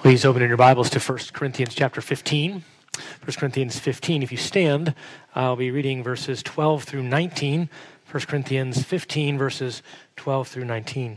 Please open in your Bibles to 1 Corinthians chapter 15. 1 Corinthians 15, if you stand, I'll be reading verses 12 through 19. 1 Corinthians 15, verses 12 through 19.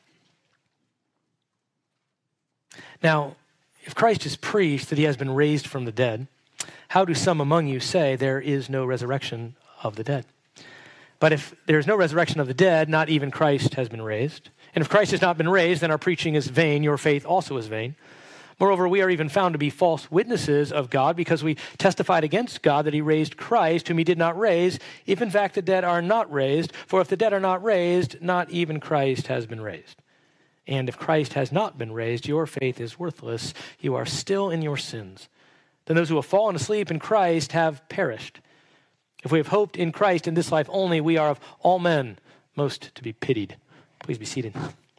Now, if Christ is preached that he has been raised from the dead, how do some among you say there is no resurrection of the dead? But if there is no resurrection of the dead, not even Christ has been raised. And if Christ has not been raised, then our preaching is vain, your faith also is vain. Moreover, we are even found to be false witnesses of God because we testified against God that he raised Christ, whom he did not raise, if in fact the dead are not raised. For if the dead are not raised, not even Christ has been raised. And if Christ has not been raised, your faith is worthless. You are still in your sins. Then those who have fallen asleep in Christ have perished. If we have hoped in Christ in this life only, we are of all men most to be pitied. Please be seated.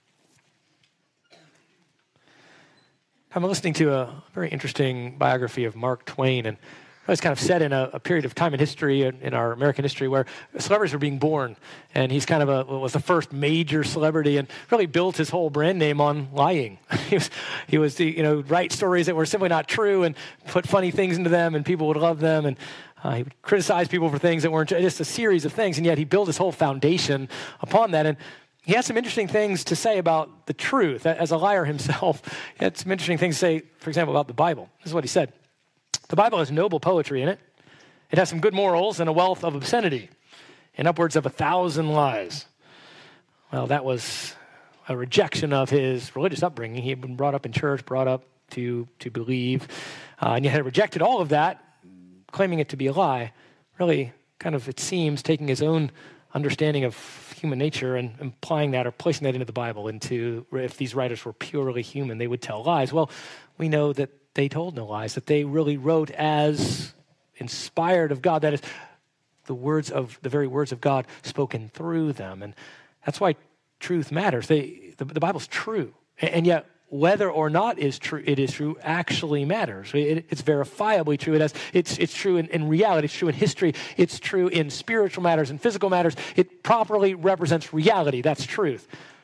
I'm listening to a very interesting biography of Mark Twain, and it's kind of set in a period of time in history, in our American history, where celebrities were being born, and he's kind of was the first major celebrity, and really built his whole brand name on lying. he was write stories that were simply not true, and put funny things into them, and people would love them, and he would criticize people for things that weren't just a series of things, and yet he built his whole foundation upon that. And he had some interesting things to say about the truth. As a liar himself, he had some interesting things to say, for example, about the Bible. This is what he said. The Bible has noble poetry in it. It has some good morals and a wealth of obscenity and upwards of 1,000 lies. Well, that was a rejection of his religious upbringing. He had been brought up in church, brought up to believe, and yet had rejected all of that, claiming it to be a lie. Really, kind of, it seems, taking his own understanding of human nature and applying that or placing that into the Bible, into if these writers were purely human, they would tell lies. Well, we know that they told no lies, that they really wrote as inspired of God. That is, the very words of God spoken through them. And that's why truth matters. The Bible's true. And yet, whether or not it is true actually matters. It's verifiably true. It's true in reality. It's true in history. It's true in spiritual matters and physical matters. It properly represents reality. That's truth.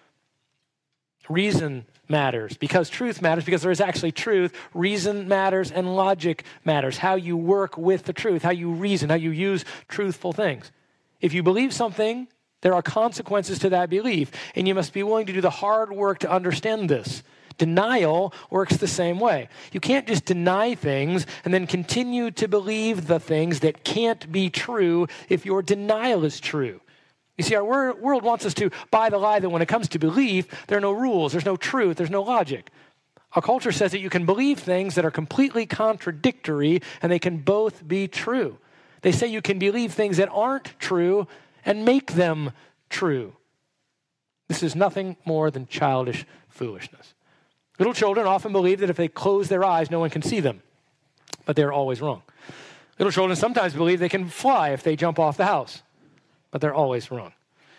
Reason matters because truth matters, because there is actually truth. Reason matters and logic matters. How you work with the truth, how you reason, how you use truthful things. If you believe something, there are consequences to that belief, and you must be willing to do the hard work to understand this. Denial works the same way. You can't just deny things and then continue to believe the things that can't be true if your denial is true. You see, our world wants us to buy the lie that when it comes to belief, there are no rules, there's no truth, there's no logic. Our culture says that you can believe things that are completely contradictory and they can both be true. They say you can believe things that aren't true and make them true. This is nothing more than childish foolishness. Little children often believe that if they close their eyes, no one can see them, but they're always wrong. Little children sometimes believe they can fly if they jump off the house, but they're always wrong.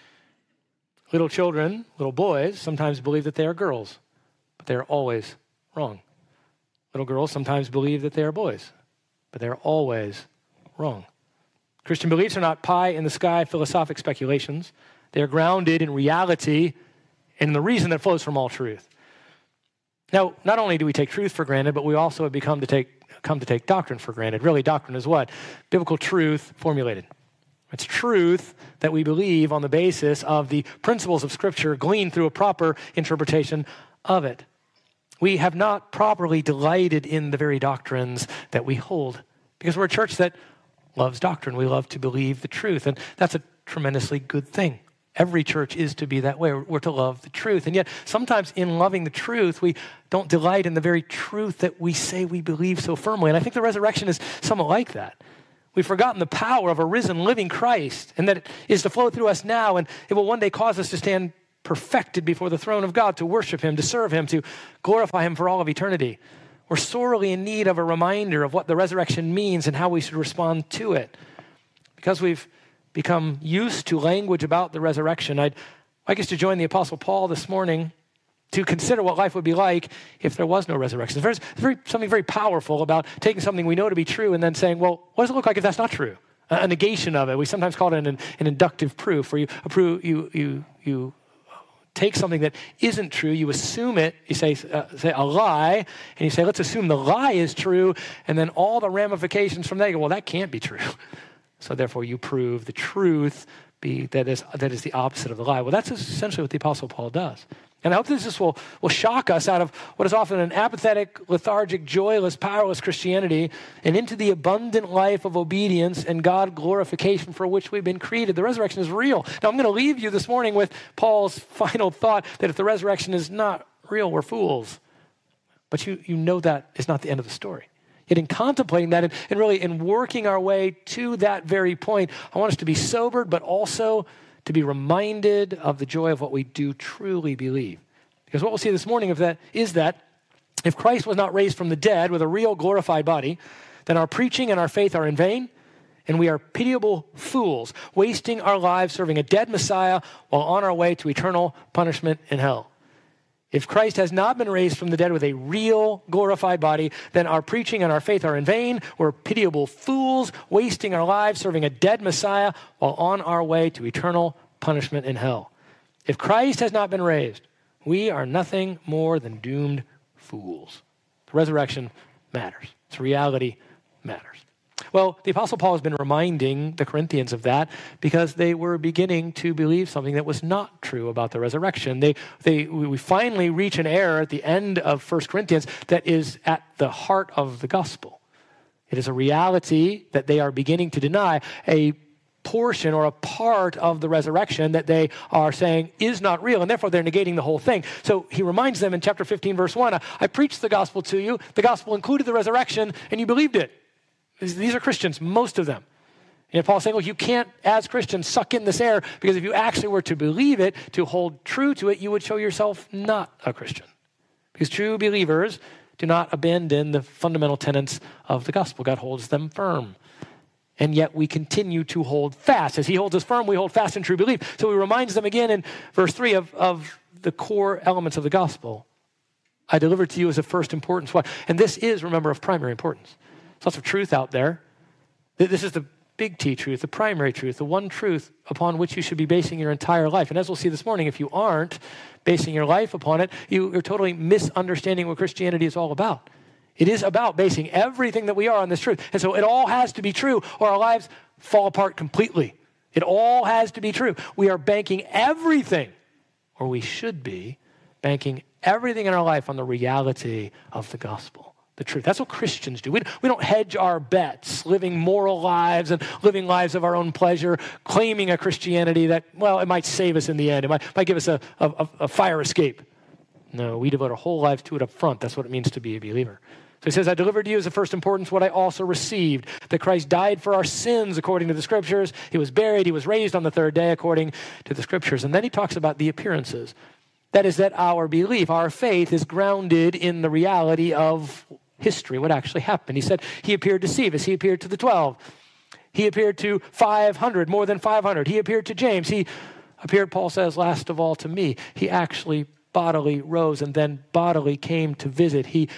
Little children, little boys, sometimes believe that they are girls, but they're always wrong. Little girls sometimes believe that they are boys, but they're always wrong. Christian beliefs are not pie-in-the-sky philosophic speculations. They are grounded in reality and in the reason that flows from all truth. Now, not only do we take truth for granted, but we also have come to take doctrine for granted. Really, doctrine is what? Biblical truth formulated. It's truth that we believe on the basis of the principles of Scripture gleaned through a proper interpretation of it. We have not properly delighted in the very doctrines that we hold because we're a church that loves doctrine. We love to believe the truth, and that's a tremendously good thing. Every church is to be that way. We're to love the truth. And yet, sometimes in loving the truth, we don't delight in the very truth that we say we believe so firmly. And I think the resurrection is somewhat like that. We've forgotten the power of a risen, living Christ, and that it is to flow through us now, and it will one day cause us to stand perfected before the throne of God, to worship him, to serve him, to glorify him for all of eternity. We're sorely in need of a reminder of what the resurrection means and how we should respond to it. Because we've become used to language about the resurrection, I'd like us to join the Apostle Paul this morning to consider what life would be like if there was no resurrection. There's something very powerful about taking something we know to be true and then saying, well, what does it look like if that's not true? A negation of it. We sometimes call it an inductive proof, where you take something that isn't true, you assume it, you say a lie, and you say, let's assume the lie is true, and then all the ramifications from that, you go, well, that can't be true. So therefore you prove the truth that is the opposite of the lie. Well, that's essentially what the Apostle Paul does. And I hope this will shock us out of what is often an apathetic, lethargic, joyless, powerless Christianity and into the abundant life of obedience and God glorification for which we've been created. The resurrection is real. Now, I'm going to leave you this morning with Paul's final thought that if the resurrection is not real, we're fools. But you know that is not the end of the story. Yet in contemplating that and really in working our way to that very point, I want us to be sobered, but also to be reminded of the joy of what we do truly believe. Because what we'll see this morning is that if Christ was not raised from the dead with a real glorified body, then our preaching and our faith are in vain, and we are pitiable fools, wasting our lives serving a dead Messiah while on our way to eternal punishment in hell. If Christ has not been raised from the dead with a real glorified body, then our preaching and our faith are in vain. We're pitiable fools, wasting our lives serving a dead Messiah while on our way to eternal punishment in hell. If Christ has not been raised, we are nothing more than doomed fools. The resurrection matters. Its reality matters. Well, the Apostle Paul has been reminding the Corinthians of that because they were beginning to believe something that was not true about the resurrection. We finally reach an error at the end of 1 Corinthians that is at the heart of the gospel. It is a reality that they are beginning to deny, a portion or a part of the resurrection that they are saying is not real, and therefore they're negating the whole thing. So he reminds them in chapter 15, verse 1, I preached the gospel to you. The gospel included the resurrection, and you believed it. These are Christians, most of them. And Paul's saying, look, you can't, as Christians, suck in this air, because if you actually were to believe it, to hold true to it, you would show yourself not a Christian. Because true believers do not abandon the fundamental tenets of the gospel. God holds them firm. And yet we continue to hold fast. As he holds us firm, we hold fast in true belief. So he reminds them again in verse 3 of the core elements of the gospel. I delivered to you as of first importance. What? And this is, remember, of primary importance. There's lots of truth out there. This is the big T truth, the primary truth, the one truth upon which you should be basing your entire life. And as we'll see this morning, if you aren't basing your life upon it, you're totally misunderstanding what Christianity is all about. It is about basing everything that we are on this truth. And so it all has to be true or our lives fall apart completely. It all has to be true. We are banking everything, or we should be banking everything in our life on the reality of the gospel, the truth. That's what Christians do. We don't hedge our bets, living moral lives and living lives of our own pleasure, claiming a Christianity that, well, it might save us in the end. It might give us a fire escape. No, we devote our whole lives to it up front. That's what it means to be a believer. So he says, I delivered to you as of first importance what I also received, that Christ died for our sins according to the Scriptures. He was buried. He was raised on the third day according to the Scriptures. And then he talks about the appearances. That is that our belief, our faith is grounded in the reality of history, what actually happened. He said he appeared to Cephas. He appeared to the 12. He appeared to 500, more than 500. He appeared to James. He appeared, Paul says, last of all to me. He actually bodily rose and then bodily came to visit. He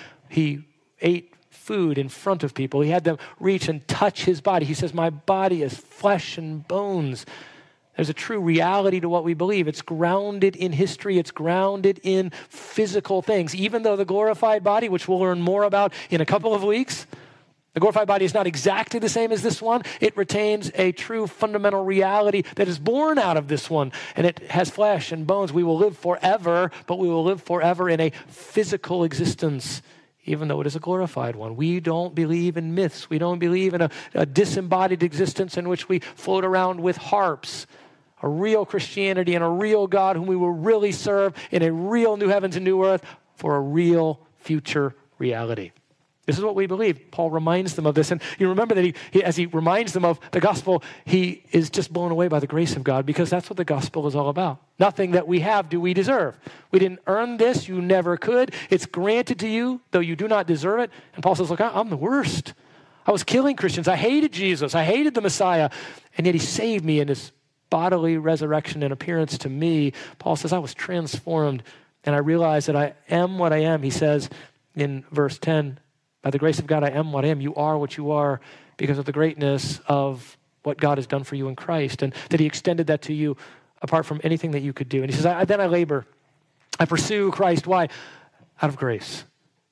ate food in front of people. He had them reach and touch his body. He says, my body is flesh and bones. There's a true reality to what we believe. It's grounded in history. It's grounded in physical things. Even though the glorified body, which we'll learn more about in a couple of weeks, the glorified body is not exactly the same as this one. It retains a true fundamental reality that is born out of this one. And it has flesh and bones. We will live forever, but we will live forever in a physical existence, even though it is a glorified one. We don't believe in myths. We don't believe in a disembodied existence in which we float around with harps. A real Christianity and a real God whom we will really serve in a real new heavens and new earth for a real future reality. This is what we believe. Paul reminds them of this. And you remember that he as he reminds them of the gospel, he is just blown away by the grace of God, because that's what the gospel is all about. Nothing that we have do we deserve. We didn't earn this. You never could. It's granted to you, though you do not deserve it. And Paul says, look, I'm the worst. I was killing Christians. I hated Jesus. I hated the Messiah. And yet he saved me in his bodily resurrection and appearance to me. Paul says, I was transformed. And I realized that I am what I am. He says in verse 10, by the grace of God, I am what I am. You are what you are because of the greatness of what God has done for you in Christ, and that he extended that to you apart from anything that you could do. And he says, then I labor. I pursue Christ. Why? Out of grace.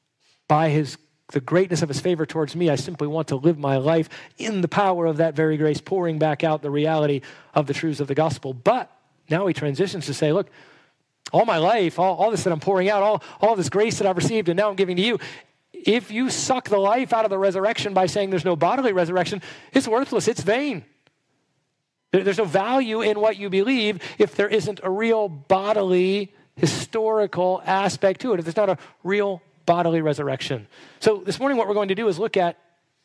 By the greatness of his favor towards me, I simply want to live my life in the power of that very grace, pouring back out the reality of the truths of the gospel. But now he transitions to say, look, all my life, all this that I'm pouring out, all this grace that I've received and now I'm giving to you, if you suck the life out of the resurrection by saying there's no bodily resurrection, it's worthless, it's vain. There's no value in what you believe if there isn't a real bodily, historical aspect to it, if there's not a real bodily resurrection. So this morning what we're going to do is look at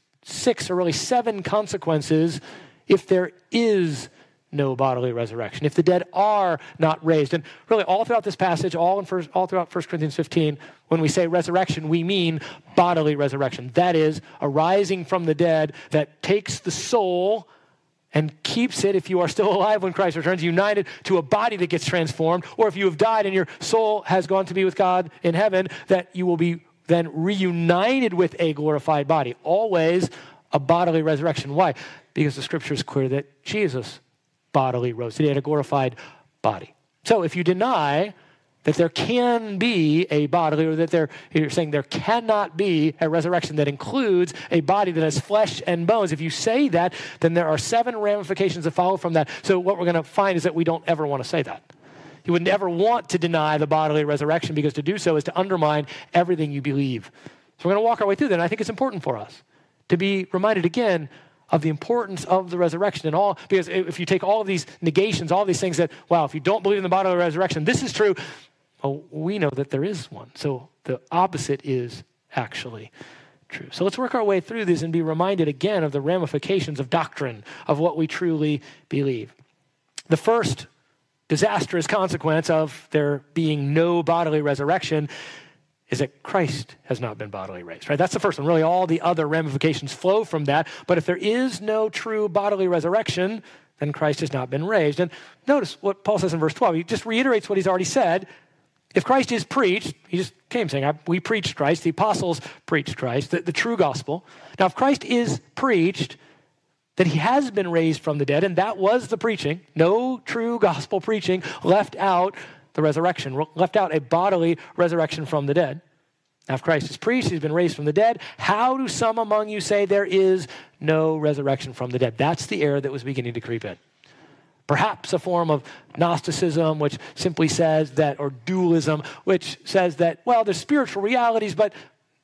6 or really 7 consequences if there is no bodily resurrection, if the dead are not raised. And really all throughout this passage, all throughout 1 Corinthians 15, when we say resurrection, we mean bodily resurrection. That is, a rising from the dead that takes the soul and keeps it, if you are still alive when Christ returns, united to a body that gets transformed, or if you have died and your soul has gone to be with God in heaven, that you will be then reunited with a glorified body. Always a bodily resurrection. Why? Because the scripture is clear that Jesus bodily rose. He had a glorified body. So if you deny that there can be a bodily, or that you're saying there cannot be a resurrection that includes a body that has flesh and bones, if you say that, then there are 7 ramifications that follow from that. So what we're going to find is that we don't ever want to say that. You would never want to deny the bodily resurrection, because to do so is to undermine everything you believe. So we're going to walk our way through that, and I think it's important for us to be reminded again of the importance of the resurrection and all, because if you take all of these negations, all these things that, wow, if you don't believe in the bodily resurrection, this is true. Well, we know that there is one. So the opposite is actually true. So let's work our way through this and be reminded again of the ramifications of doctrine, of what we truly believe. The first disastrous consequence of there being no bodily resurrection is that Christ has not been bodily raised, right? That's the first one. Really, all the other ramifications flow from that. But if there is no true bodily resurrection, then Christ has not been raised. And notice what Paul says in verse 12. He just reiterates what he's already said. If Christ is preached, he just came saying, we preached Christ, the apostles preached Christ, the true gospel. Now, if Christ is preached, that he has been raised from the dead, and that was the preaching, no true gospel preaching left out the resurrection, left out a bodily resurrection from the dead. Now, if Christ is preached, he's been raised from the dead, how do some among you say there is no resurrection from the dead? That's the error that was beginning to creep in. Perhaps a form of Gnosticism, which simply says that, or dualism, which says that, well, there's spiritual realities, but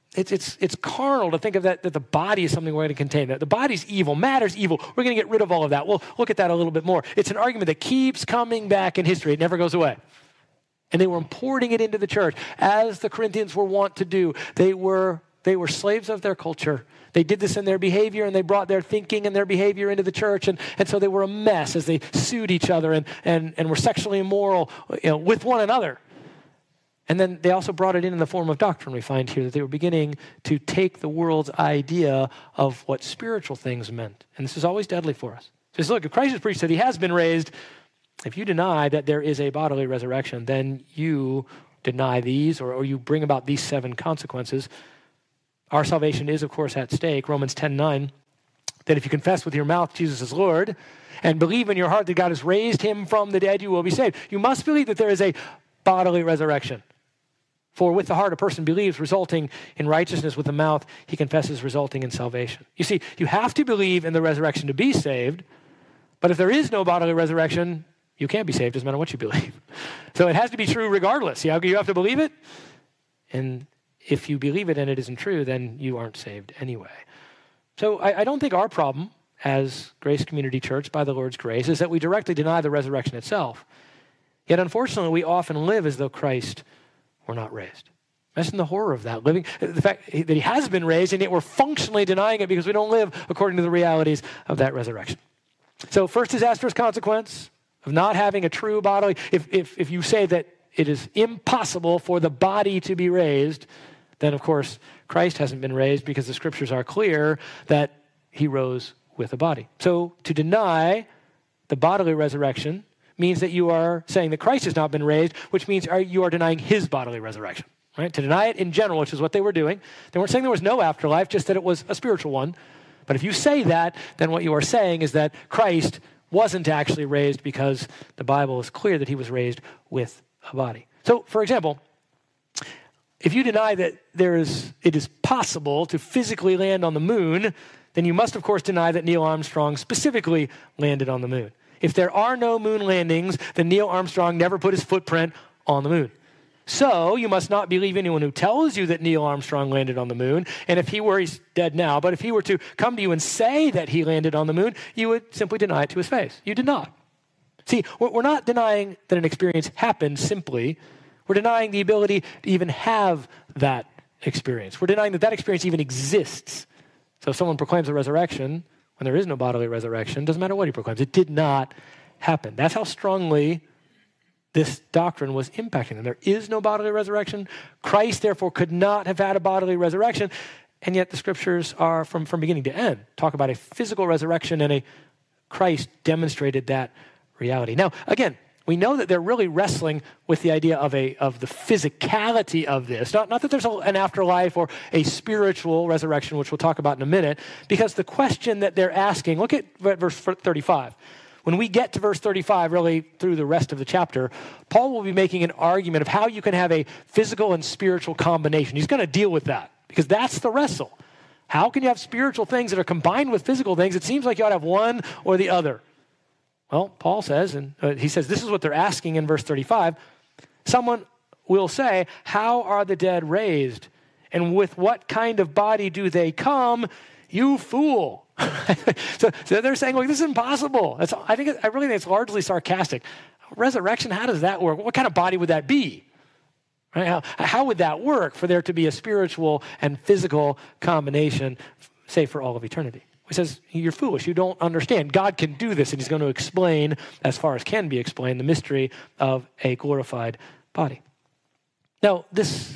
it's carnal to think of that the body is something we're going to contain. That the body's evil, matter's evil. We're going to get rid of all of that. We'll look at that a little bit more. It's an argument that keeps coming back in history. It never goes away. And they were importing it into the church, as the Corinthians were wont to do. They were slaves of their culture. They did this in their behavior, and they brought their thinking and their behavior into the church, and so they were a mess as they sued each other and were sexually immoral, with one another. And then they also brought it in the form of doctrine. We find here that they were beginning to take the world's idea of what spiritual things meant. And this is always deadly for us. Just look, if Christ has preached that he has been raised, if you deny that there is a bodily resurrection, then you deny these, or you bring about these 7 consequences. Our salvation is, of course, at stake. Romans 10:9, that if you confess with your mouth Jesus is Lord and believe in your heart that God has raised him from the dead, you will be saved. You must believe that there is a bodily resurrection. For with the heart a person believes, resulting in righteousness. With the mouth he confesses, resulting in salvation. You see, you have to believe in the resurrection to be saved, but if there is no bodily resurrection, you can't be saved, doesn't matter what you believe. So it has to be true regardless. You have to believe it, and if you believe it and it isn't true, then you aren't saved anyway. So I don't think our problem as Grace Community Church, by the Lord's grace, is that we directly deny the resurrection itself. Yet unfortunately, we often live as though Christ were not raised. Imagine the horror of that, living the fact that he has been raised, and yet we're functionally denying it because we don't live according to the realities of that resurrection. So first disastrous consequence of not having a true bodily, if you say that it is impossible for the body to be raised, then of course Christ hasn't been raised, because the scriptures are clear that he rose with a body. So to deny the bodily resurrection means that you are saying that Christ has not been raised, which means you are denying his bodily resurrection. Right? To deny it in general, which is what they were doing. They weren't saying there was no afterlife, just that it was a spiritual one. But if you say that, then what you are saying is that Christ wasn't actually raised because the Bible is clear that he was raised with a body. So, for example, if you deny that it is possible to physically land on the moon, then you must, of course, deny that Neil Armstrong specifically landed on the moon. If there are no moon landings, then Neil Armstrong never put his footprint on the moon. So you must not believe anyone who tells you that Neil Armstrong landed on the moon. And if he were, he's dead now, but if he were to come to you and say that he landed on the moon, you would simply deny it to his face. You did not. See, we're not denying that an experience happened simply. We're denying the ability to even have that experience. We're denying that that experience even exists. So if someone proclaims a resurrection when there is no bodily resurrection, doesn't matter what he proclaims, it did not happen. That's how strongly this doctrine was impacting them. There is no bodily resurrection. Christ, therefore, could not have had a bodily resurrection. And yet the scriptures are, from beginning to end, talk about a physical resurrection, and Christ demonstrated that reality. Now, again, we know that they're really wrestling with the idea of the physicality of this. Not that there's an afterlife or a spiritual resurrection, which we'll talk about in a minute, because the question that they're asking, look at verse 35. When we get to verse 35, really through the rest of the chapter, Paul will be making an argument of how you can have a physical and spiritual combination. He's going to deal with that because that's the wrestle. How can you have spiritual things that are combined with physical things? It seems like you ought to have one or the other. Well, Paul says, and he says this is what they're asking in verse 35. Someone will say, how are the dead raised? And with what kind of body do they come? You fool. So they're saying, look, this is impossible. I really think it's largely sarcastic. Resurrection, how does that work? What kind of body would that be? Right? How would that work for there to be a spiritual and physical combination, say, for all of eternity? He says, you're foolish. You don't understand. God can do this, and he's going to explain, as far as can be explained, the mystery of a glorified body. Now, this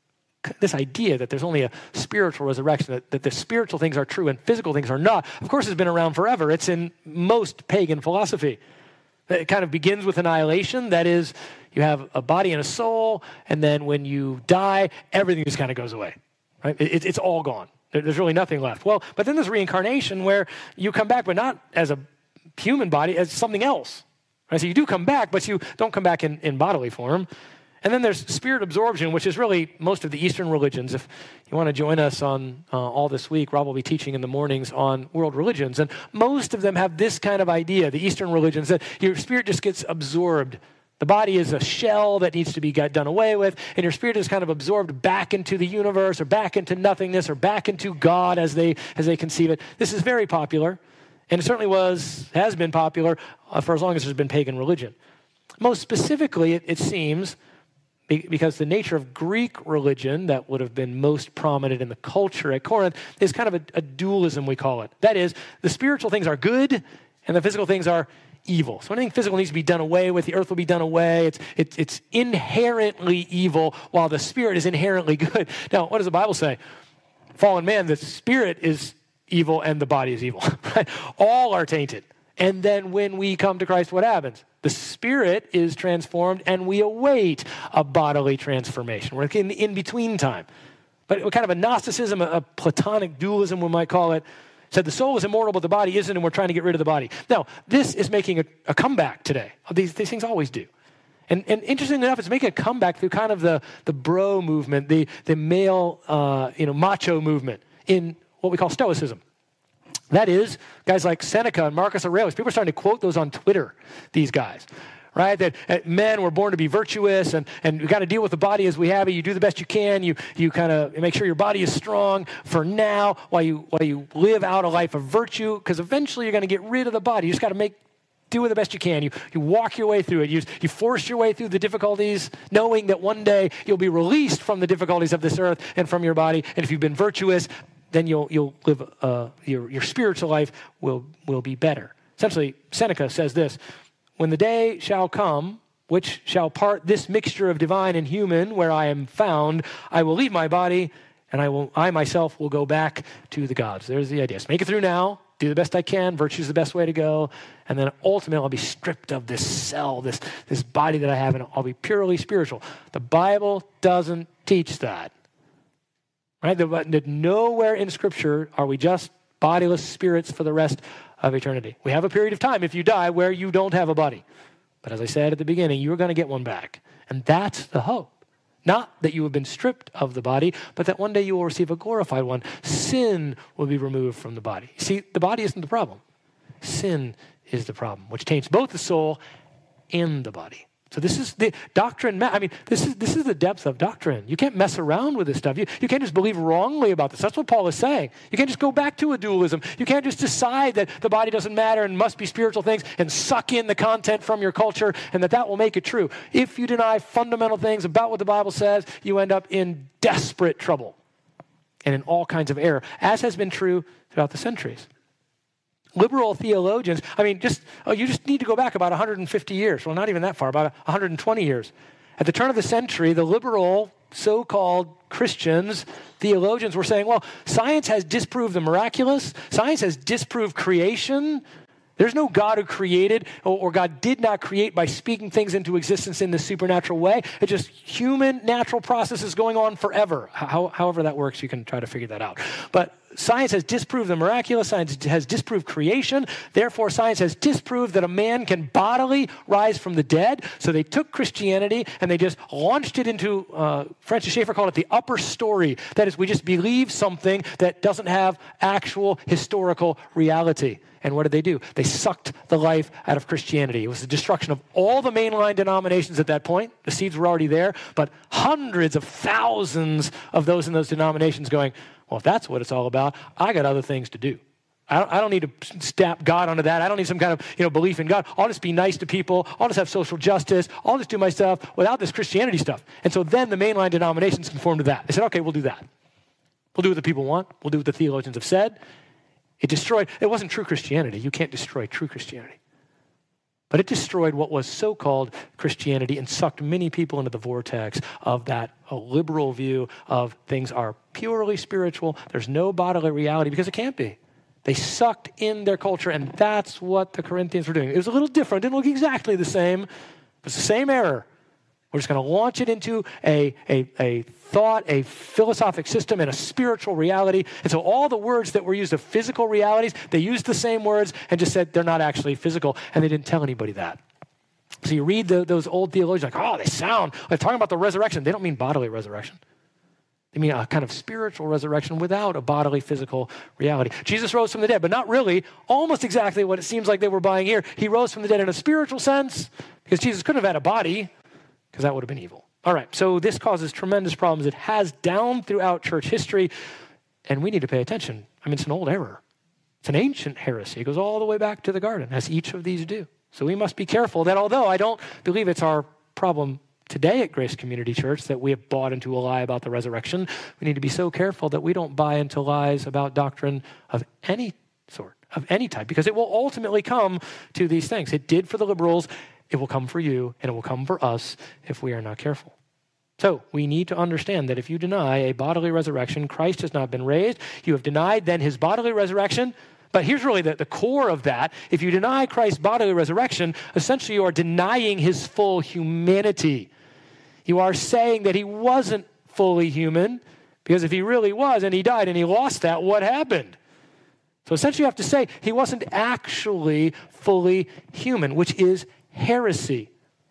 idea that there's only a spiritual resurrection, that the spiritual things are true and physical things are not, of course, has been around forever. It's in most pagan philosophy. It kind of begins with annihilation. That is, you have a body and a soul, and then when you die, everything just kind of goes away. Right? It's all gone. There's really nothing left. Well, but then there's reincarnation where you come back, but not as a human body, as something else. Right? So you do come back, but you don't come back in bodily form. And then there's spirit absorption, which is really most of the Eastern religions. If you want to join us on all this week, Rob will be teaching in the mornings on world religions. And most of them have this kind of idea, the Eastern religions, that your spirit just gets absorbed. The body is a shell that needs to be done away with, and your spirit is kind of absorbed back into the universe or back into nothingness or back into God as they conceive it. This is very popular, and it certainly has been popular for as long as there's been pagan religion. Most specifically, it seems, because the nature of Greek religion that would have been most prominent in the culture at Corinth is kind of a dualism, we call it. That is, the spiritual things are good and the physical things are evil. So anything physical needs to be done away with. The earth will be done away. It's inherently evil while the spirit is inherently good. Now, what does the Bible say? Fallen man, the spirit is evil and the body is evil. Right? All are tainted. And then when we come to Christ, what happens? The spirit is transformed and we await a bodily transformation. We're in the in-between time. But kind of a Gnosticism, a Platonic dualism, we might call it, said the soul is immortal, but the body isn't, and we're trying to get rid of the body. Now, this is making a comeback today. These things always do. And interestingly enough, it's making a comeback through kind of the bro movement, the male, macho movement in what we call Stoicism. That is, guys like Seneca and Marcus Aurelius, people are starting to quote those on Twitter, these guys, right? That men were born to be virtuous, and you got to deal with the body as we have it. You do the best you can. You kind of make sure your body is strong for now while you live out a life of virtue, because eventually you're going to get rid of the body. You just got to do it the best you can. You walk your way through it. You force your way through the difficulties, knowing that one day you'll be released from the difficulties of this earth and from your body. And if you've been virtuous, then you'll live, your spiritual life will be better. Essentially, Seneca says this: when the day shall come, which shall part this mixture of divine and human, where I am found, I will leave my body, and I myself will go back to the gods. There's the idea. So make it through now, do the best I can, virtue's the best way to go, and then ultimately I'll be stripped of this cell, this body that I have, and I'll be purely spiritual. The Bible doesn't teach that. Right? Nowhere in Scripture are we just bodiless spirits for the rest of eternity. We have a period of time if you die where you don't have a body. But as I said at the beginning, you're going to get one back. And that's the hope. Not that you have been stripped of the body, but that one day you will receive a glorified one. Sin will be removed from the body. See, the body isn't the problem. Sin is the problem, which taints both the soul and the body. So this is the doctrine. I mean, this is the depth of doctrine. You can't mess around with this stuff. You can't just believe wrongly about this. That's what Paul is saying. You can't just go back to a dualism. You can't just decide that the body doesn't matter and must be spiritual things and suck in the content from your culture and that will make it true. If you deny fundamental things about what the Bible says, you end up in desperate trouble and in all kinds of error, as has been true throughout the centuries. Liberal theologians, you just need to go back about 150 years. Well, not even that far, about 120 years. At the turn of the century, the liberal so-called Christians, theologians were saying, well, science has disproved the miraculous. Science has disproved creation. There's no God who created, or God did not create by speaking things into existence in this supernatural way. It's just human natural processes going on forever. However that works, you can try to figure that out. But science has disproved the miraculous. Science has disproved creation. Therefore, science has disproved that a man can bodily rise from the dead. So they took Christianity and they just launched it into, Francis Schaeffer called it the upper story. That is, we just believe something that doesn't have actual historical reality. And what did they do? They sucked the life out of Christianity. It was the destruction of all the mainline denominations at that point. The seeds were already there, but hundreds of thousands of those in those denominations going, well, if that's what it's all about, I got other things to do. I don't need to stamp God onto that. I don't need some kind of belief in God. I'll just be nice to people. I'll just have social justice. I'll just do my stuff without this Christianity stuff. And so then the mainline denominations conformed to that. They said, okay, we'll do that. We'll do what the people want. We'll do what the theologians have said. It wasn't true Christianity. You can't destroy true Christianity. But it destroyed what was so-called Christianity and sucked many people into the vortex of that liberal view of things are purely spiritual. There's no bodily reality because it can't be. They sucked in their culture, and that's what the Corinthians were doing. It was a little different. It didn't look exactly the same, but it's the same error. We're just going to launch it into a thought, a philosophic system, and a spiritual reality. And so all the words that were used of physical realities, they used the same words and just said they're not actually physical, and they didn't tell anybody that. So you read those old theologians like, they're talking about the resurrection. They don't mean bodily resurrection. They mean a kind of spiritual resurrection without a bodily physical reality. Jesus rose from the dead, but not really, almost exactly what it seems like they were buying here. He rose from the dead in a spiritual sense because Jesus couldn't have had a body, because that would have been evil. All right, so this causes tremendous problems. It has down throughout church history, and we need to pay attention. It's an old error. It's an ancient heresy. It goes all the way back to the garden, as each of these do. So we must be careful that although I don't believe it's our problem today at Grace Community Church that we have bought into a lie about the resurrection, we need to be so careful that we don't buy into lies about doctrine of any sort, of any type, because it will ultimately come to these things. It did for the liberals. It will come for you, and it will come for us if we are not careful. So we need to understand that if you deny a bodily resurrection, Christ has not been raised. You have denied then his bodily resurrection. But here's really the core of that. If you deny Christ's bodily resurrection, essentially you are denying his full humanity. You are saying that he wasn't fully human, because if he really was and he died and he lost that, what happened? So essentially you have to say he wasn't actually fully human, which is heresy.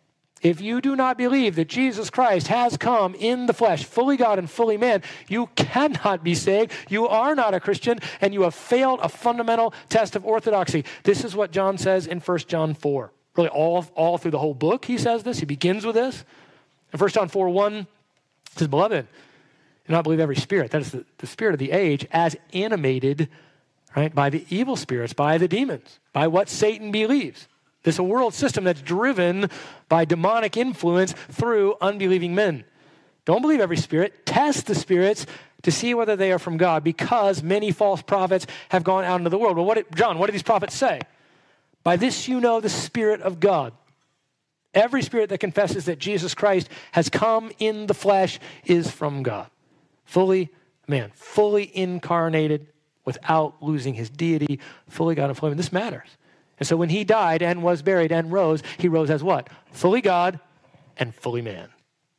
If you do not believe that Jesus Christ has come in the flesh, fully God and fully man, you cannot be saved. You are not a Christian, and you have failed a fundamental test of orthodoxy. This is what John says in 1 John 4. Really all through the whole book he says this. He begins with this. In 1 John 4:1, it says, Beloved, do not believe every spirit. That is the spirit of the age as animated, right, by the evil spirits, by the demons, by what Satan believes. This is a world system that's driven by demonic influence through unbelieving men. Don't believe every spirit. Test the spirits to see whether they are from God, because many false prophets have gone out into the world. Well, what do these prophets say? By this you know the Spirit of God. Every spirit that confesses that Jesus Christ has come in the flesh is from God. Fully man, fully incarnated without losing his deity, fully God and fully man. This matters. And so when he died and was buried and rose, he rose as what? Fully God and fully man.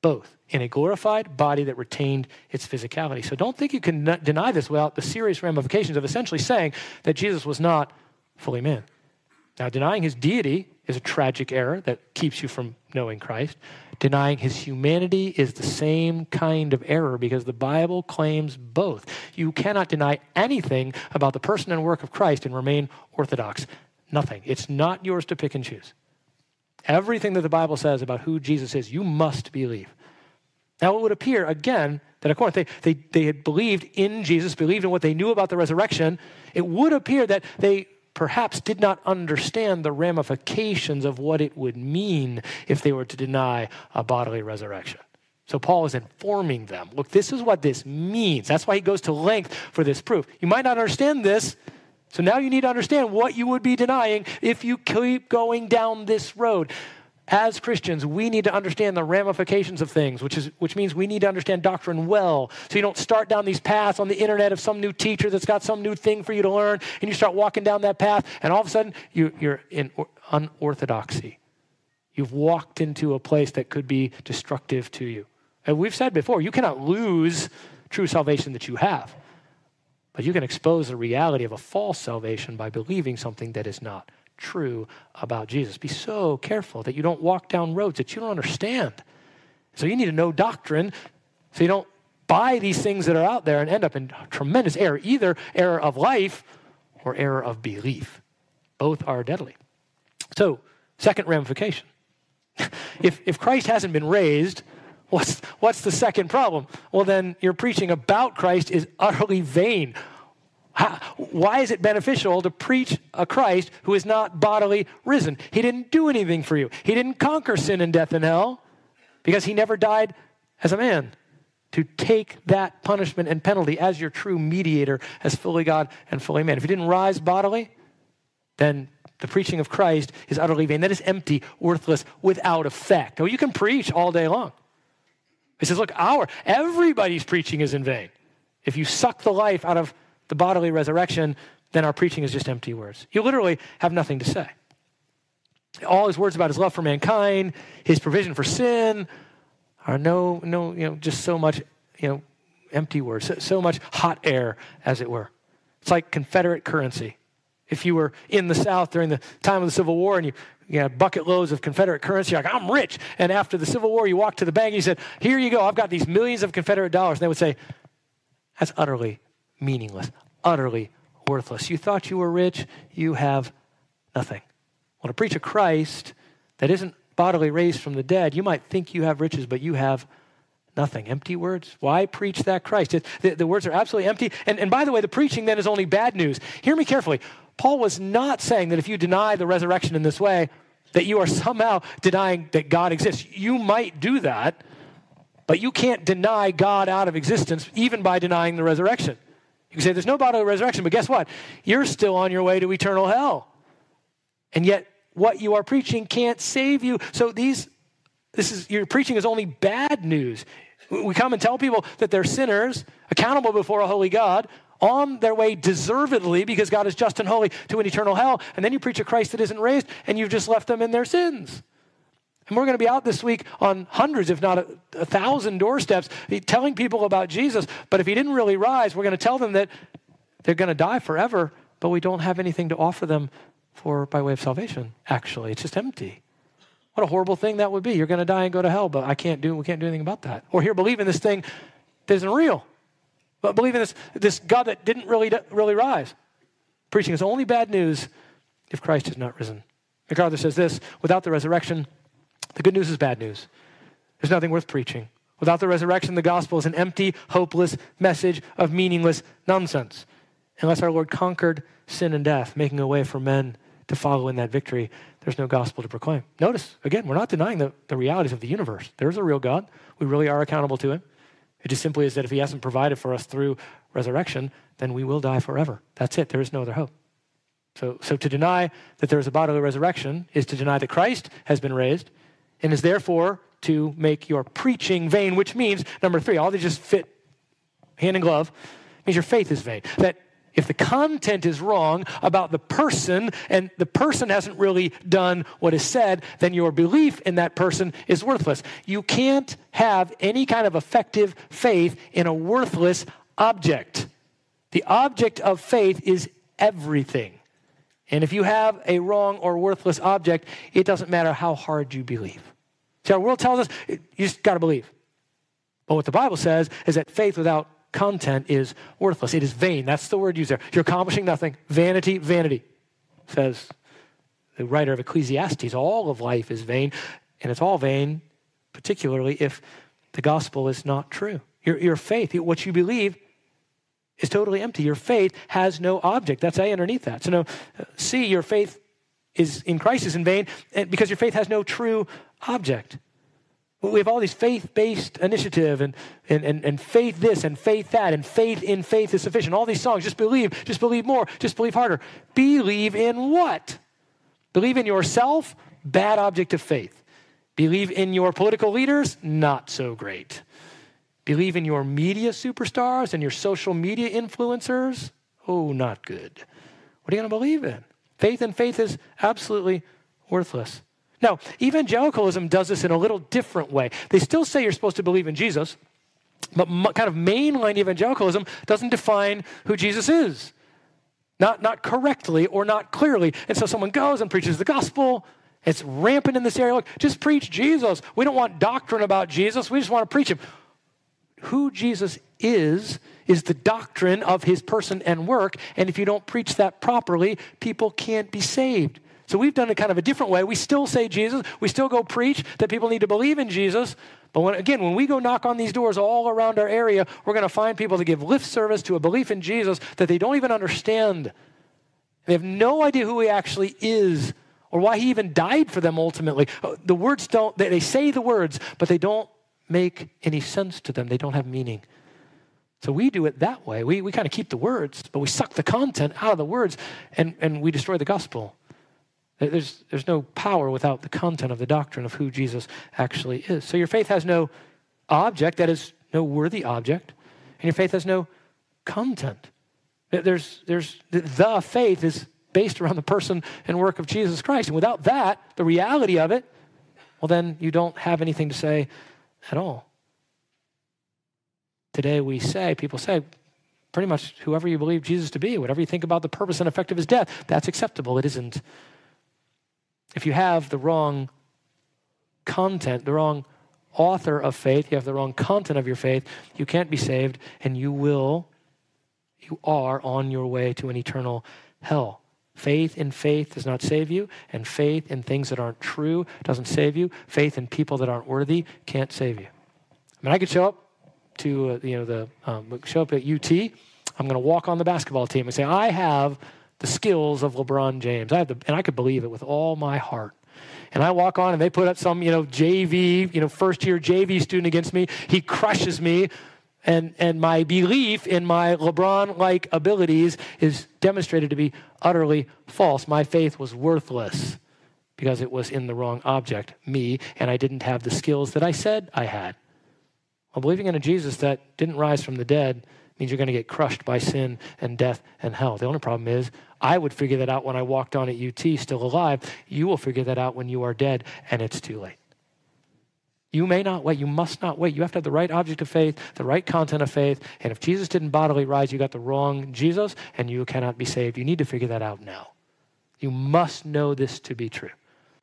both in a glorified body that retained its physicality. So don't think you can deny this without the serious ramifications of essentially saying that Jesus was not fully man. Now, denying his deity is a tragic error that keeps you from knowing Christ. Denying his humanity is the same kind of error because the Bible claims both. You cannot deny anything about the person and work of Christ and remain orthodox. Nothing. It's not yours to pick and choose. Everything that the Bible says about who Jesus is, you must believe. Now, it would appear, again, that of course they had believed in Jesus, believed in what they knew about the resurrection. It would appear that they perhaps did not understand the ramifications of what it would mean if they were to deny a bodily resurrection. So Paul is informing them, look, this is what this means. That's why he goes to length for this proof. You might not understand this, so now you need to understand what you would be denying if you keep going down this road. As Christians, we need to understand the ramifications of things, which means we need to understand doctrine well. So you don't start down these paths on the internet of some new teacher that's got some new thing for you to learn, and you start walking down that path, and all of a sudden you're in unorthodoxy. You've walked into a place that could be destructive to you. And we've said before, you cannot lose true salvation that you have, but you can expose the reality of a false salvation by believing something that is not true about Jesus. Be so careful that you don't walk down roads that you don't understand. So you need to know doctrine so you don't buy these things that are out there and end up in tremendous error, either error of life or error of belief. Both are deadly. So, second ramification. If Christ hasn't been raised, what's the second problem? Well, then your preaching about Christ is utterly vain. Why is it beneficial to preach a Christ who is not bodily risen? He didn't do anything for you. He didn't conquer sin and death and hell because he never died as a man to take that punishment and penalty as your true mediator, as fully God and fully man. If he didn't rise bodily, then the preaching of Christ is utterly vain. That is empty, worthless, without effect. Oh, you can preach all day long. He says, look, everybody's preaching is in vain. If you suck the life out of the bodily resurrection, then our preaching is just empty words. You literally have nothing to say. All his words about his love for mankind, his provision for sin, are just so much, empty words, so much hot air, as it were. It's like Confederate currency. If you were in the South during the time of the Civil War and you had bucket loads of Confederate currency, you're like, I'm rich. And after the Civil War, you walked to the bank and you said, here you go, I've got these millions of Confederate dollars. And they would say, that's utterly meaningless, utterly worthless. You thought you were rich, you have nothing. Well, to preach a Christ that isn't bodily raised from the dead, you might think you have riches, but you have nothing. Empty words. Why preach that Christ? The words are absolutely empty. And by the way, the preaching then is only bad news. Hear me carefully. Paul was not saying that if you deny the resurrection in this way, that you are somehow denying that God exists. You might do that, but you can't deny God out of existence even by denying the resurrection. You can say there's no bodily resurrection, but guess what? You're still on your way to eternal hell. And yet what you are preaching can't save you. So your preaching is only bad news. We come and tell people that they're sinners, accountable before a holy God, on their way deservedly, because God is just and holy, to an eternal hell. And then you preach a Christ that isn't raised, and you've just left them in their sins. And we're going to be out this week on hundreds, if not 1,000 doorsteps, telling people about Jesus. But if he didn't really rise, we're going to tell them that they're going to die forever, but we don't have anything to offer them by way of salvation, actually. It's just empty. What a horrible thing that would be. You're going to die and go to hell, but we can't do anything about that. Or here, believe in this thing that isn't real. But believe in this God that didn't really rise. Preaching is only bad news if Christ is not risen. MacArthur says this, without the resurrection, the good news is bad news. There's nothing worth preaching. Without the resurrection, the gospel is an empty, hopeless message of meaningless nonsense. Unless our Lord conquered sin and death, making a way for men to follow in that victory, there's no gospel to proclaim. Notice, again, we're not denying the realities of the universe. There's a real God. We really are accountable to him. It just simply is that if he hasn't provided for us through resurrection, then we will die forever. That's it. There is no other hope. So to deny that there is a bodily resurrection is to deny that Christ has been raised, and is therefore to make your preaching vain, which means, number 3, all they just fit hand in glove, means your faith is vain. That If the content is wrong about the person and the person hasn't really done what is said, then your belief in that person is worthless. You can't have any kind of effective faith in a worthless object. The object of faith is everything. And if you have a wrong or worthless object, it doesn't matter how hard you believe. See, our world tells us you just got to believe. But what the Bible says is that faith without content is worthless. It is vain. That's the word used there. You're accomplishing nothing. Vanity, vanity, says the writer of Ecclesiastes. All of life is vain, and it's all vain, particularly if the gospel is not true. Your faith, what you believe, is totally empty. Your faith has no object. That's A underneath that. So no, C, your faith is in Christ is in vain because your faith has no true object. We have all these faith-based initiative and faith this and faith that and faith in faith is sufficient. All these songs, just believe more, just believe harder. Believe in what? Believe in yourself? Bad object of faith. Believe in your political leaders? Not so great. Believe in your media superstars and your social media influencers? Oh, not good. What are you going to believe in? Faith in faith is absolutely worthless. Now, evangelicalism does this in a little different way. They still say you're supposed to believe in Jesus, but kind of mainline evangelicalism doesn't define who Jesus is. Not correctly or not clearly. And so someone goes and preaches the gospel. It's rampant in this area. Look, just preach Jesus. We don't want doctrine about Jesus. We just want to preach him. Who Jesus is the doctrine of his person and work. And if you don't preach that properly, people can't be saved. So we've done it kind of a different way. We still say Jesus. We still go preach that people need to believe in Jesus. But when we go knock on these doors all around our area, we're going to find people that give lip service to a belief in Jesus that they don't even understand. They have no idea who he actually is or why he even died for them ultimately. The words they say the words, but they don't make any sense to them. They don't have meaning. So we do it that way. We kind of keep the words, but we suck the content out of the words and we destroy the gospel. There's no power without the content of the doctrine of who Jesus actually is. So your faith has no object, that is, no worthy object, and your faith has no content. The faith is based around the person and work of Jesus Christ. And without that, the reality of it, well, then you don't have anything to say at all. Today people say, pretty much whoever you believe Jesus to be, whatever you think about the purpose and effect of his death, that's acceptable. It isn't. If you have the wrong content, the wrong author of faith, you have the wrong content of your faith, you can't be saved, and you are on your way to an eternal hell. Faith in faith does not save you, and faith in things that aren't true doesn't save you. Faith in people that aren't worthy can't save you. I mean, I could show up to show up at UT. I'm going to walk on the basketball team and say, I have the skills of LeBron James. And I could believe it with all my heart. And I walk on and they put up some, JV, first year JV student against me. He crushes me. And my belief in my LeBron-like abilities is demonstrated to be utterly false. My faith was worthless because it was in the wrong object, me, and I didn't have the skills that I said I had. Well, believing in a Jesus that didn't rise from the dead means you're going to get crushed by sin and death and hell. The only problem is I would figure that out when I walked on at UT still alive. You will figure that out when you are dead and it's too late. You may not wait. You must not wait. You have to have the right object of faith, the right content of faith. And if Jesus didn't bodily rise, you got the wrong Jesus and you cannot be saved. You need to figure that out now. You must know this to be true.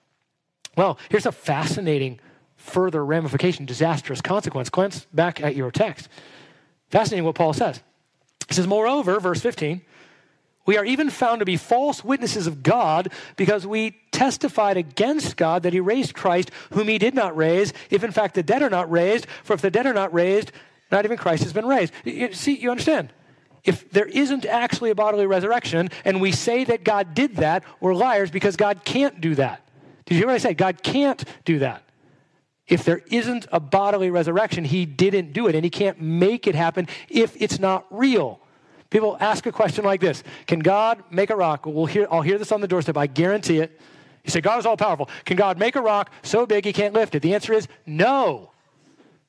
Well, here's a fascinating further ramification, disastrous consequence. Glance back at your text. Fascinating what Paul says. He says, moreover, verse 15, we are even found to be false witnesses of God because we testified against God that he raised Christ, whom he did not raise, if in fact the dead are not raised. For if the dead are not raised, not even Christ has been raised. You understand? If there isn't actually a bodily resurrection and we say that God did that, we're liars because God can't do that. Did you hear what I said? God can't do that. If there isn't a bodily resurrection, he didn't do it, and he can't make it happen if it's not real. People ask a question like this: can God make a rock? Well, I'll hear this on the doorstep. I guarantee it. You say, God is all powerful. Can God make a rock so big he can't lift it? The answer is no.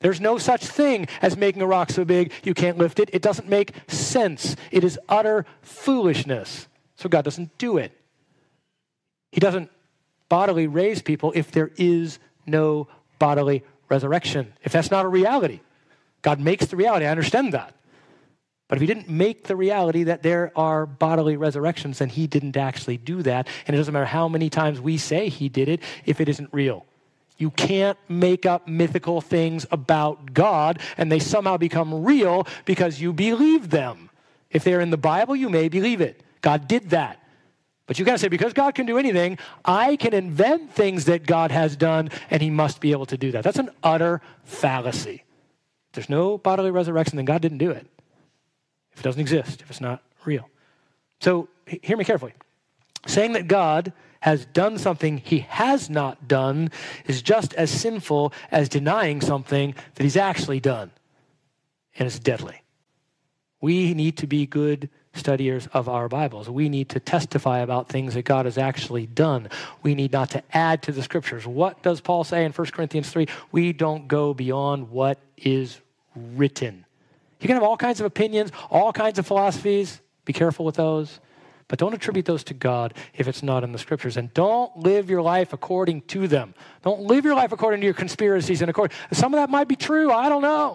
There's no such thing as making a rock so big you can't lift it. It doesn't make sense. It is utter foolishness. So God doesn't do it. He doesn't bodily raise people if there is no bodily resurrection. If that's not a reality. God makes the reality. I understand that. But if he didn't make the reality that there are bodily resurrections, then he didn't actually do that. And it doesn't matter how many times we say he did it if it isn't real. You can't make up mythical things about God and they somehow become real because you believe them. If they're in the Bible, you may believe it. God did that. But you got to say, because God can do anything, I can invent things that God has done and he must be able to do that. That's an utter fallacy. If there's no bodily resurrection, then God didn't do it. If it doesn't exist, if it's not real. So hear me carefully. Saying that God has done something he has not done is just as sinful as denying something that he's actually done. And it's deadly. We need to be good studiers of our Bibles. We need to testify about things that God has actually done. We need not to add to the scriptures. What does Paul say in 1 Corinthians 3? We don't go beyond what is written. You can have all kinds of opinions, all kinds of philosophies. Be careful with those. But don't attribute those to God if it's not in the scriptures. And don't live your life according to them. Don't live your life according to your conspiracies. And some of that might be true. I don't know.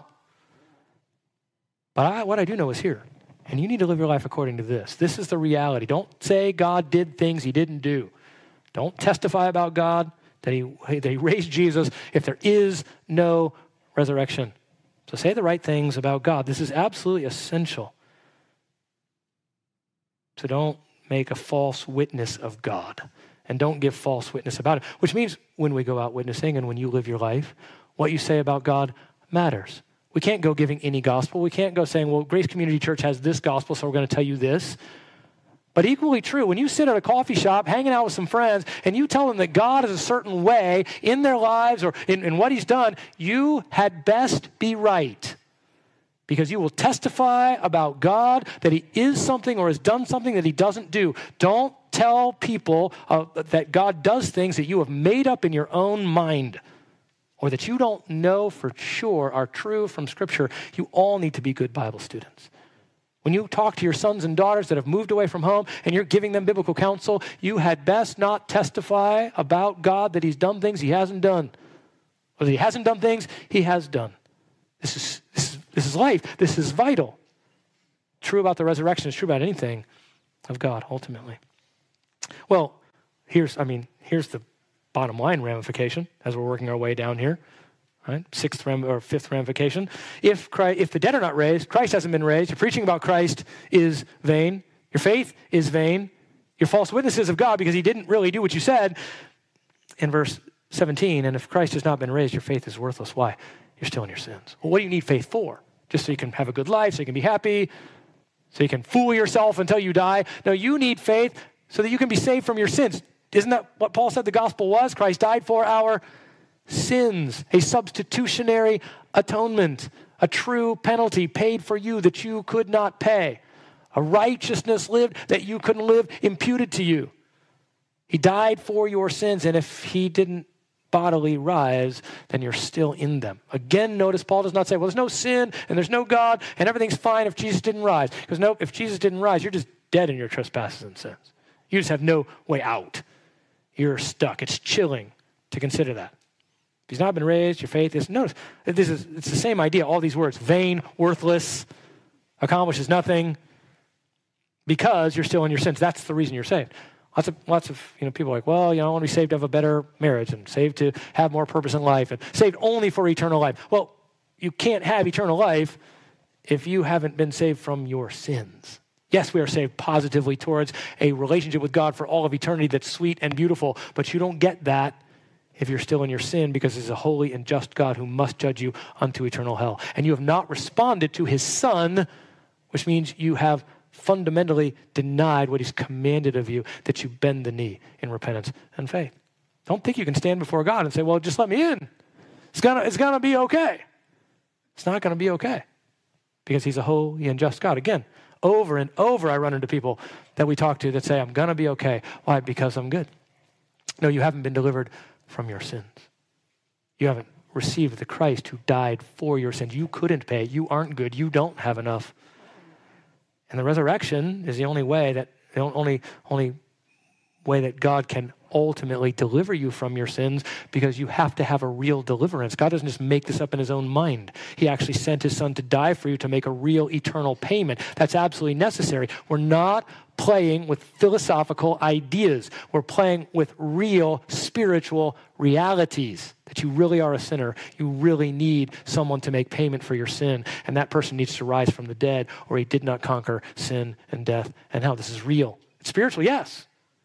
But what I do know is here. And you need to live your life according to this. This is the reality. Don't say God did things he didn't do. Don't testify about God that he raised Jesus if there is no resurrection. So say the right things about God. This is absolutely essential. So don't make a false witness of God. And don't give false witness about it. Which means when we go out witnessing and when you live your life, what you say about God matters. We can't go giving any gospel. We can't go saying, well, Grace Community Church has this gospel, so we're going to tell you this. But equally true, when you sit at a coffee shop hanging out with some friends and you tell them that God is a certain way in their lives or in what he's done, you had best be right. Because you will testify about God that he is something or has done something that he doesn't do. Don't tell people that God does things that you have made up in your own mind or that you don't know for sure are true from Scripture. You all need to be good Bible students. When you talk to your sons and daughters that have moved away from home and you're giving them biblical counsel, you had best not testify about God that he's done things he hasn't done. Or that he hasn't done things he has done. This is life. This is vital. True about the resurrection is true about anything of God, ultimately. Well, here's the bottom line ramification as we're working our way down here. Right? Fifth ramification. If the dead are not raised, Christ hasn't been raised, your preaching about Christ is vain, your faith is vain, you're false witnesses of God because he didn't really do what you said. In verse 17, and if Christ has not been raised, your faith is worthless. Why? You're still in your sins. Well, what do you need faith for? Just so you can have a good life, so you can be happy, so you can fool yourself until you die? No, you need faith so that you can be saved from your sins. Isn't that what Paul said the gospel was? Christ died for our sins, a substitutionary atonement, a true penalty paid for you that you could not pay, a righteousness lived that you couldn't live, imputed to you. He died for your sins, and if he didn't bodily rise, then you're still in them. Again, notice Paul does not say, well, there's no sin and there's no God and everything's fine if Jesus didn't rise. Because no, if Jesus didn't rise, you're just dead in your trespasses and sins. You just have no way out. You're stuck. It's chilling to consider that. If he's not been raised, your faith is, notice, it's the same idea, all these words, vain, worthless, accomplishes nothing, because you're still in your sins. That's the reason you're saved. Lots of people are like, well, I want to be saved to have a better marriage and saved to have more purpose in life and saved only for eternal life. Well, you can't have eternal life if you haven't been saved from your sins. Yes, we are saved positively towards a relationship with God for all of eternity that's sweet and beautiful, but you don't get that if you're still in your sin because he's a holy and just God who must judge you unto eternal hell. And you have not responded to his Son, which means you have fundamentally denied what he's commanded of you, that you bend the knee in repentance and faith. Don't think you can stand before God and say, well, just let me in. It's gonna be okay. It's not gonna be okay because he's a holy and just God. Again, over and over I run into people that we talk to that say, I'm gonna be okay. Why? Because I'm good. No, you haven't been delivered from your sins. You haven't received the Christ who died for your sins. You couldn't pay. You aren't good. You don't have enough. And the resurrection is the only way that God can ultimately deliver you from your sins, because you have to have a real deliverance. God doesn't just make this up in his own mind. He actually sent his son to die for you to make a real eternal payment. That's absolutely necessary. We're not playing with philosophical ideas. We're playing with real spiritual realities, that you really are a sinner. You really need someone to make payment for your sin, and that person needs to rise from the dead, or he did not conquer sin and death and hell. This is real. It's spiritual, yes.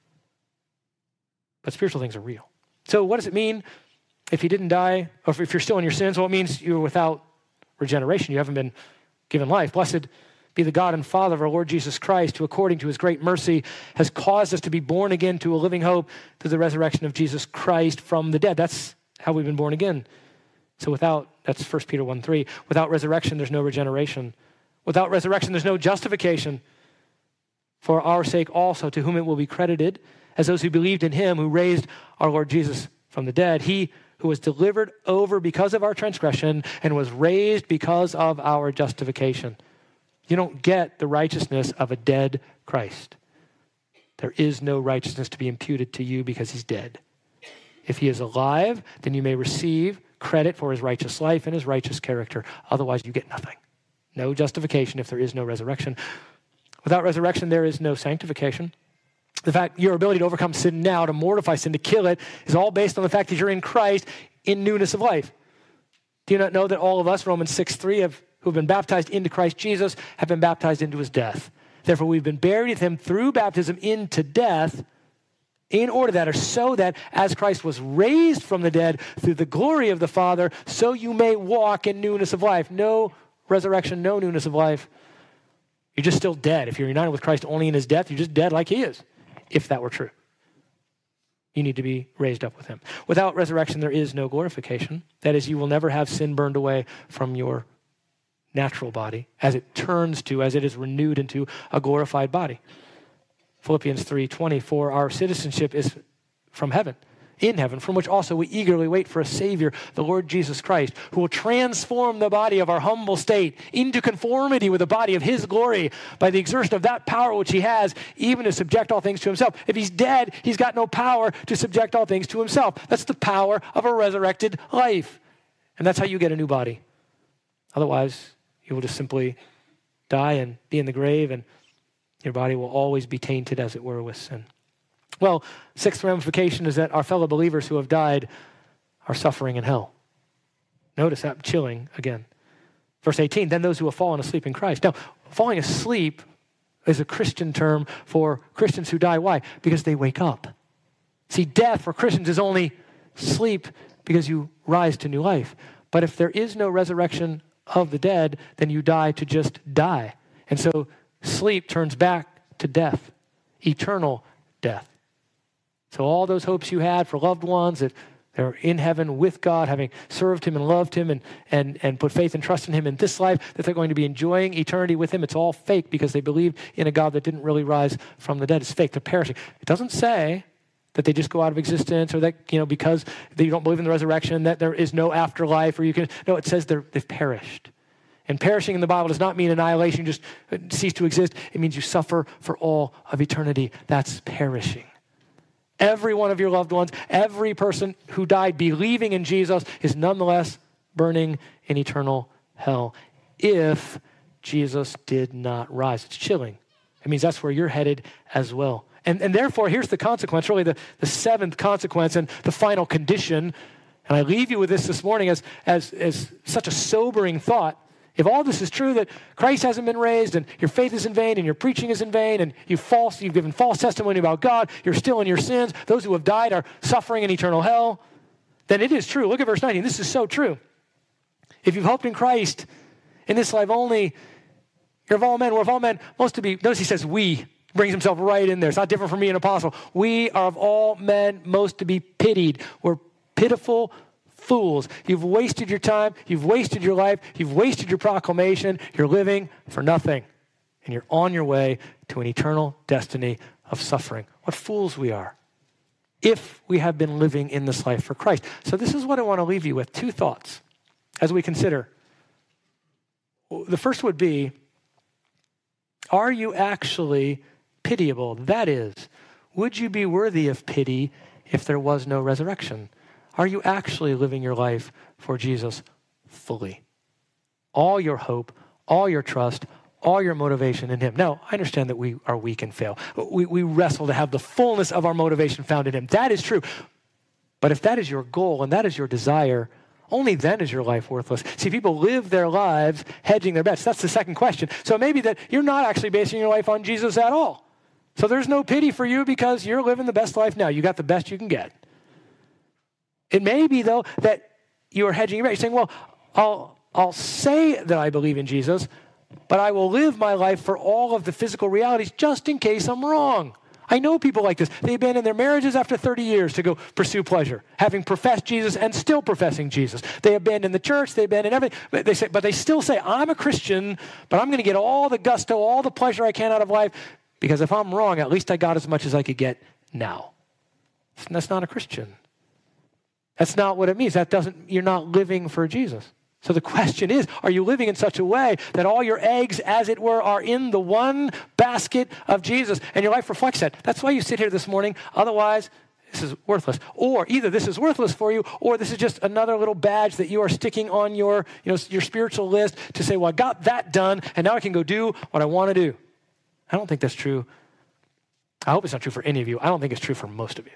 But spiritual things are real. So what does it mean if you didn't die, or if you're still in your sins? Well, it means you're without regeneration. You haven't been given life. Blessed be the God and Father of our Lord Jesus Christ, who according to his great mercy has caused us to be born again to a living hope through the resurrection of Jesus Christ from the dead. That's how we've been born again. So that's 1 Peter 1:3. Without resurrection, there's no regeneration. Without resurrection, there's no justification. For our sake also, to whom it will be credited as those who believed in him who raised our Lord Jesus from the dead. He who was delivered over because of our transgression and was raised because of our justification. You don't get the righteousness of a dead Christ. There is no righteousness to be imputed to you because he's dead. If he is alive, then you may receive credit for his righteous life and his righteous character. Otherwise, you get nothing. No justification if there is no resurrection. Without resurrection, there is no sanctification. The fact your ability to overcome sin now, to mortify sin, to kill it, is all based on the fact that you're in Christ in newness of life. Do you not know that all of us, Romans 6:3, who have been baptized into Christ Jesus, have been baptized into his death? Therefore, we've been buried with him through baptism into death, in order that, or so that, as Christ was raised from the dead through the glory of the Father, so you may walk in newness of life. No resurrection, no newness of life. You're just still dead. If you're united with Christ only in his death, you're just dead like he is. If that were true, you need to be raised up with him. Without resurrection, there is no glorification. That is, you will never have sin burned away from your natural body as it is renewed into a glorified body. Philippians 3:20, for our citizenship is from heaven, in heaven, from which also we eagerly wait for a Savior, the Lord Jesus Christ, who will transform the body of our humble state into conformity with the body of his glory by the exertion of that power which he has, even to subject all things to himself. If he's dead, he's got no power to subject all things to himself. That's the power of a resurrected life. And that's how you get a new body. Otherwise, you will just simply die and be in the grave, and your body will always be tainted, as it were, with sin. Well, sixth ramification is that our fellow believers who have died are suffering in hell. Notice that, chilling again. Verse 18, then those who have fallen asleep in Christ. Now, falling asleep is a Christian term for Christians who die. Why? Because they wake up. See, death for Christians is only sleep because you rise to new life. But if there is no resurrection of the dead, then you die to just die. And so sleep turns back to death, eternal death. So all those hopes you had for loved ones that they're in heaven with God, having served him and loved him and put faith and trust in him in this life, that they're going to be enjoying eternity with him, it's all fake because they believed in a God that didn't really rise from the dead. It's fake. They're perishing. It doesn't say that they just go out of existence, or that, because you don't believe in the resurrection, that there is no afterlife, or no, it says they've perished. And perishing in the Bible does not mean annihilation, just cease to exist. It means you suffer for all of eternity. That's perishing. Every one of your loved ones, every person who died believing in Jesus is nonetheless burning in eternal hell if Jesus did not rise. It's chilling. It means that's where you're headed as well. And therefore, here's the consequence, really the seventh consequence and the final condition. And I leave you with this morning as such a sobering thought. If all this is true, that Christ hasn't been raised and your faith is in vain and your preaching is in vain and you've given false testimony about God, you're still in your sins, those who have died are suffering in eternal hell, then it is true. Look at verse 19. This is so true. If you've hoped in Christ in this life only, you're of all men, we're of all men, most to be, notice he says we, brings himself right in there. It's not different from me, an apostle. We are of all men most to be pitied. We're pitiful fools. You've wasted your time. You've wasted your life. You've wasted your proclamation. You're living for nothing. And you're on your way to an eternal destiny of suffering. What fools we are. if we have been living in this life for Christ. So this is what I want to leave you with, 2 thoughts as we consider. The first would be, are you actually pitiable? That is, would you be worthy of pity if there was no resurrection? Are you actually living your life for Jesus fully? All your hope, all your trust, all your motivation in him. Now, I understand that we are weak and fail. We wrestle to have the fullness of our motivation found in him. That is true. But if that is your goal and that is your desire, only then is your life worthless. See, people live their lives hedging their bets. That's the second question. So maybe that you're not actually basing your life on Jesus at all. So there's no pity for you because you're living the best life now. You got the best you can get. It may be, though, that you are hedging your bets. You're saying, well, I'll say that I believe in Jesus, but I will live my life for all of the physical realities just in case I'm wrong. I know people like this. They abandon their marriages after 30 years to go pursue pleasure, having professed Jesus and still professing Jesus. They abandon the church. They abandon everything. But they still say, I'm a Christian, but I'm going to get all the gusto, all the pleasure I can out of life, because if I'm wrong, at least I got as much as I could get now. And that's not a Christian. That's not what it means. You're not living for Jesus. So the question is, are you living in such a way that all your eggs, as it were, are in the one basket of Jesus, and your life reflects that? That's why you sit here this morning. Otherwise, this is worthless. Or either this is worthless for you, or this is just another little badge that you are sticking on your spiritual list to say, well, I got that done, and now I can go do what I want to do. I don't think that's true. I hope it's not true for any of you. I don't think it's true for most of you.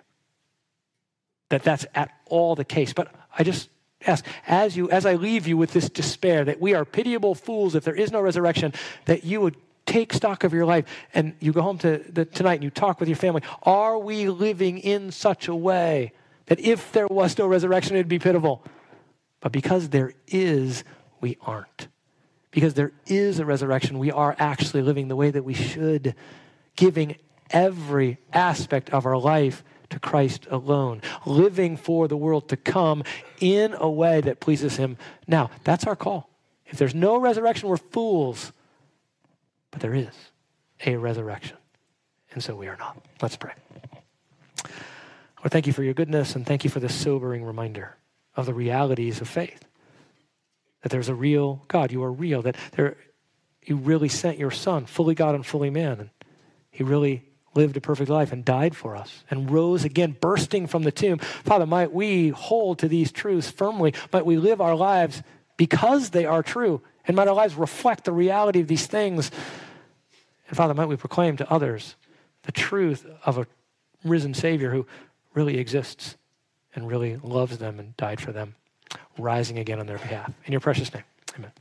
That's at all the case. But I just ask, as I leave you with this despair that we are pitiable fools if there is no resurrection, that you would take stock of your life and you go home tonight and you talk with your family. Are we living in such a way that if there was no resurrection, it'd be pitiable? But because there is, we aren't. Because there is a resurrection, we are actually living the way that we should, giving every aspect of our life to Christ alone, living for the world to come in a way that pleases him now. That's our call. If there's no resurrection, we're fools. But there is a resurrection. And so we are not. Let's pray. Lord, thank you for your goodness, and thank you for this sobering reminder of the realities of faith. That there's a real God. You are real. That you really sent your son, fully God and fully man. And he really lived a perfect life and died for us and rose again, bursting from the tomb. Father, might we hold to these truths firmly. Might we live our lives because they are true. And might our lives reflect the reality of these things. And Father, might we proclaim to others the truth of a risen Savior who really exists and really loves them and died for them, rising again on their behalf. In your precious name, amen.